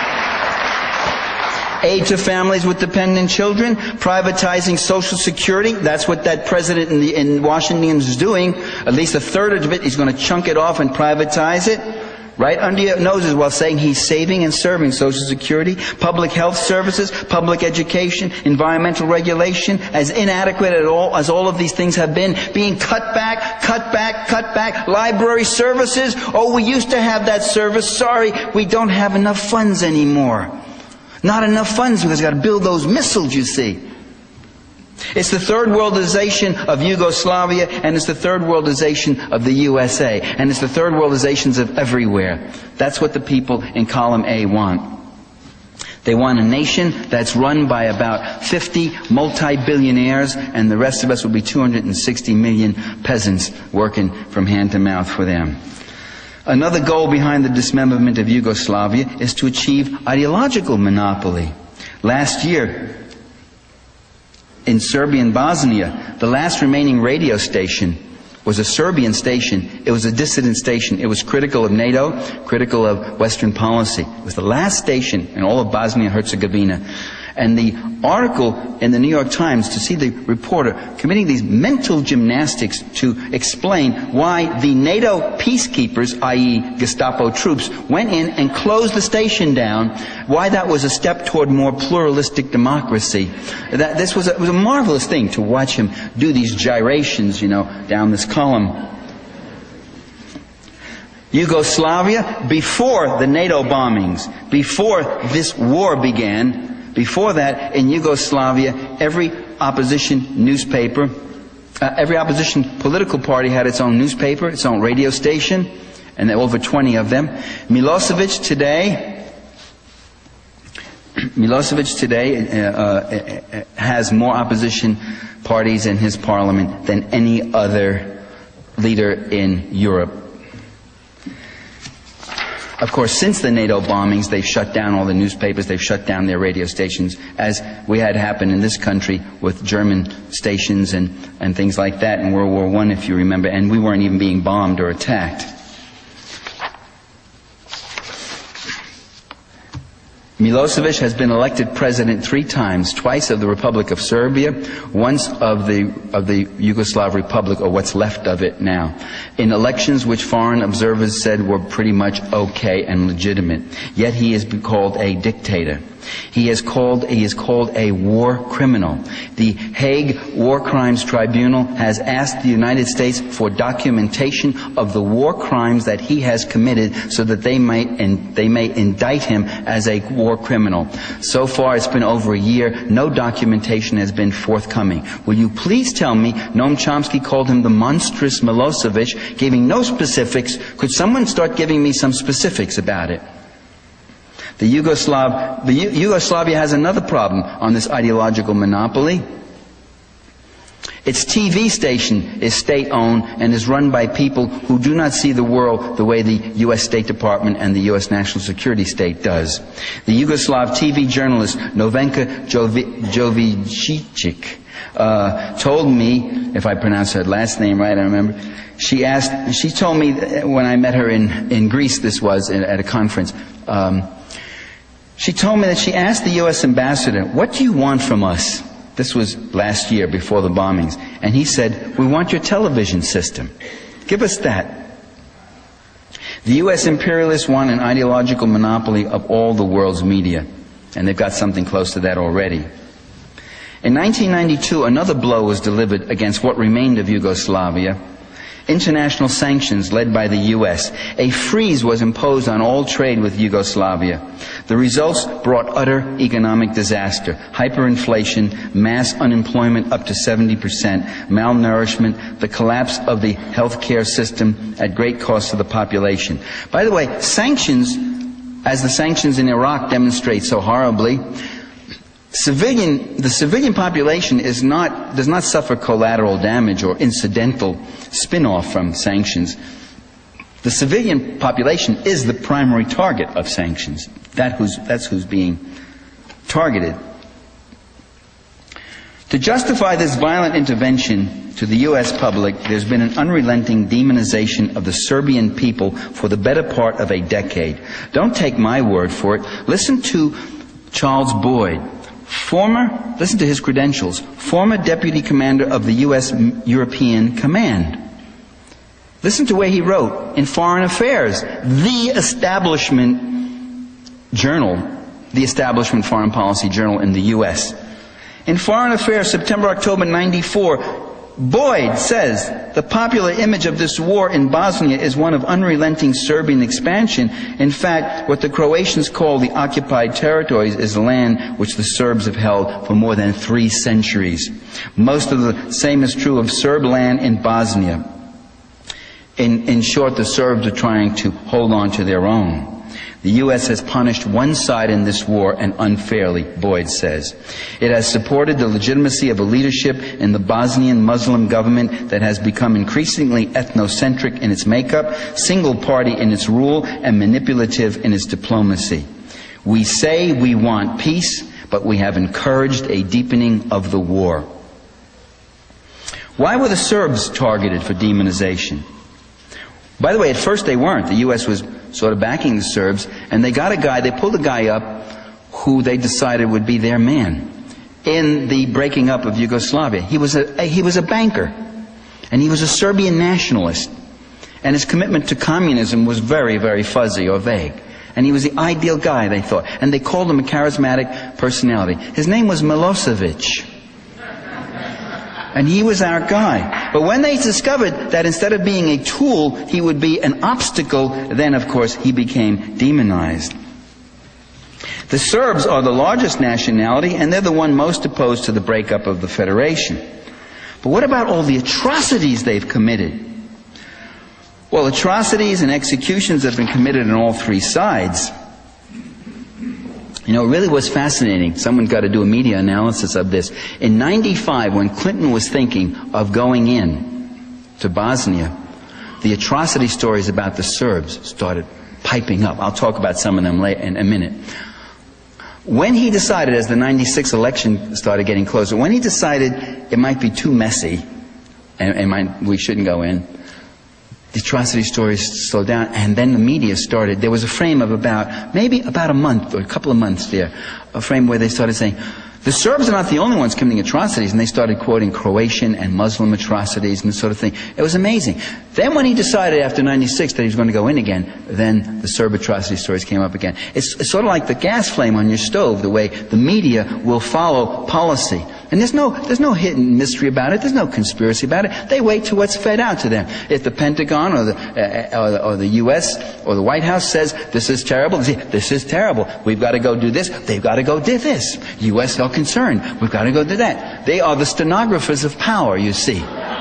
Aid to families with dependent children, privatizing Social Security. That's what that president in Washington is doing. At least a third of it, he's going to chunk it off and privatize it. Right under your noses while saying he's saving and serving Social Security, public health services, public education, environmental regulation, as inadequate as all of these things have been, being cut back, library services. Oh, we used to have that service. Sorry, we don't have enough funds anymore. Not enough funds because we've got to build those missiles, you see. It's the third worldization of Yugoslavia, and it's the third worldization of the USA, and it's the third worldizations of everywhere. That's what the people in column A want. They want a nation that's run by about 50 multi-billionaires, and the rest of us will be 260 million peasants working from hand to mouth for them. Another goal behind the dismemberment of Yugoslavia is to achieve ideological monopoly. Last year, in Serbia and Bosnia, the last remaining radio station was a Serbian station. It was a dissident station. It was critical of NATO, critical of Western policy. It was the last station in all of Bosnia and Herzegovina. And the article in the New York Times, to see the reporter committing these mental gymnastics to explain why the NATO peacekeepers, i.e. Gestapo troops, went in and closed the station down, why that was a step toward more pluralistic democracy. That it was a marvelous thing to watch him do these gyrations, down this column. Yugoslavia, before the NATO bombings, before this war began, before that, in Yugoslavia, every opposition newspaper, every opposition political party had its own newspaper, its own radio station, and there were over 20 of them. Milosevic today has more opposition parties in his parliament than any other leader in Europe. Of course, since the NATO bombings, they've shut down all the newspapers, they've shut down their radio stations, as we had happened in this country with German stations and things like that in World War I, if you remember, and we weren't even being bombed or attacked. Milosevic has been elected president 3 times, twice of the Republic of Serbia, once of the Yugoslav Republic, or what's left of it now, in elections which foreign observers said were pretty much okay and legitimate. Yet he is called a dictator. He is called a war criminal. The Hague War Crimes Tribunal has asked the United States for documentation of the war crimes that he has committed so that they may indict him as a war criminal. So far, it's been over a year. No documentation has been forthcoming. Will you please tell me, Noam Chomsky called him the monstrous Milosevic, giving no specifics. Could someone start giving me some specifics about it? Yugoslavia has another problem on this ideological monopoly. Its TV station is state-owned and is run by people who do not see the world the way the U.S. State Department and the U.S. National Security State does. The Yugoslav TV journalist Novenka Jovicic told me, if I pronounce her last name right, I remember, she told me when I met her in Greece, this was at a conference, she told me that she asked the U.S. ambassador, "What do you want from us?" This was last year before the bombings. And he said, "We want your television system. Give us that." The U.S. imperialists want an ideological monopoly of all the world's media. And they've got something close to that already. In 1992, another blow was delivered against what remained of Yugoslavia. International sanctions led by the U.S. A freeze was imposed on all trade with Yugoslavia. The results brought utter economic disaster. Hyperinflation, mass unemployment up to 70%, malnourishment, the collapse of the healthcare system at great cost to the population. By the way, sanctions, as the sanctions in Iraq demonstrate so horribly, the civilian population does not suffer collateral damage or incidental spin-off from sanctions. The civilian population is the primary target of sanctions. That's who's being targeted. To justify this violent intervention to the U.S. public, there's been an unrelenting demonization of the Serbian people for the better part of a decade. Don't take my word for it. Listen to Charles Boyd. Listen to his credentials, former deputy commander of the U.S. European Command. Listen to where he wrote in Foreign Affairs, the establishment journal, the establishment foreign policy journal in the U.S. In Foreign Affairs, September, October 94, Boyd says, the popular image of this war in Bosnia is one of unrelenting Serbian expansion. In fact, what the Croatians call the occupied territories is land which the Serbs have held for more than 3 centuries. Most of the same is true of Serb land in Bosnia. In short, the Serbs are trying to hold on to their own. The U.S. has punished one side in this war, and unfairly, Boyd says. It has supported the legitimacy of a leadership in the Bosnian Muslim government that has become increasingly ethnocentric in its makeup, single-party in its rule, and manipulative in its diplomacy. We say we want peace, but we have encouraged a deepening of the war. Why were the Serbs targeted for demonization? By the way, at first they weren't. The U.S. was sort of backing the Serbs, and they pulled a guy up who they decided would be their man in the breaking up of Yugoslavia. He was a banker, and he was a Serbian nationalist, and his commitment to communism was very, very fuzzy or vague. And he was the ideal guy, they thought, and they called him a charismatic personality. His name was Milosevic. And he was our guy. But when they discovered that instead of being a tool, he would be an obstacle, then, of course, he became demonized. The Serbs are the largest nationality, and they're the one most opposed to the breakup of the Federation. But what about all the atrocities they've committed? Well, atrocities and executions have been committed on all 3 sides. You know, it really was fascinating. Someone's got to do a media analysis of this. In 95, when Clinton was thinking of going in to Bosnia, the atrocity stories about the Serbs started piping up. I'll talk about some of them later in a minute. When he decided, as the 96 election started getting closer, when he decided it might be too messy and we shouldn't go in, the atrocity stories slowed down, and then the media started. There was a frame of maybe about a month or a couple of months there, a frame where they started saying, the Serbs are not the only ones committing atrocities, and they started quoting Croatian and Muslim atrocities and this sort of thing. It was amazing. Then when he decided after 96 that he was going to go in again, then the Serb atrocity stories came up again. It's sort of like the gas flame on your stove, the way the media will follow policy. And there's no hidden mystery about it. There's no conspiracy about it. They wait till what's fed out to them. If the Pentagon or the U.S. or the White House says this is terrible, they say, this is terrible. We've got to go do this. They've got to go do this. U.S. are concerned. We've got to go do that. They are the stenographers of power, you see.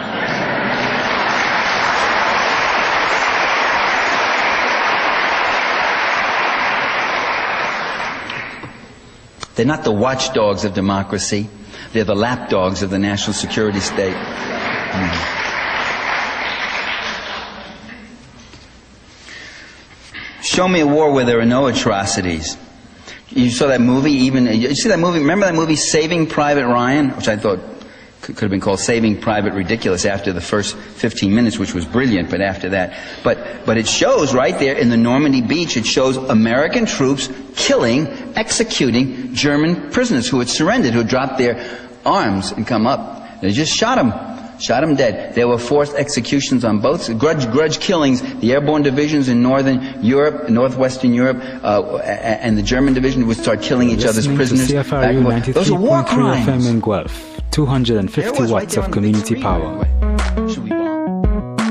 They're not the watchdogs of democracy. They're the lapdogs of the national security state. Show me a war where there are no atrocities. You saw that movie, you see that movie, remember that movie Saving Private Ryan? Which I thought could have been called Saving Private Ridiculous after the first 15 minutes, which was brilliant, but after that. But it shows right there in the Normandy beach, it shows American troops executing German prisoners who had surrendered, who had dropped their arms and come up. They just shot them dead. There were forced executions on both, grudge killings. The airborne divisions in northern Europe, northwestern Europe, and the German division would start killing each other's prisoners. Those are war crimes. FM in Guelph, 250 There was watts right of there on the big community screen, power. by the way. Should we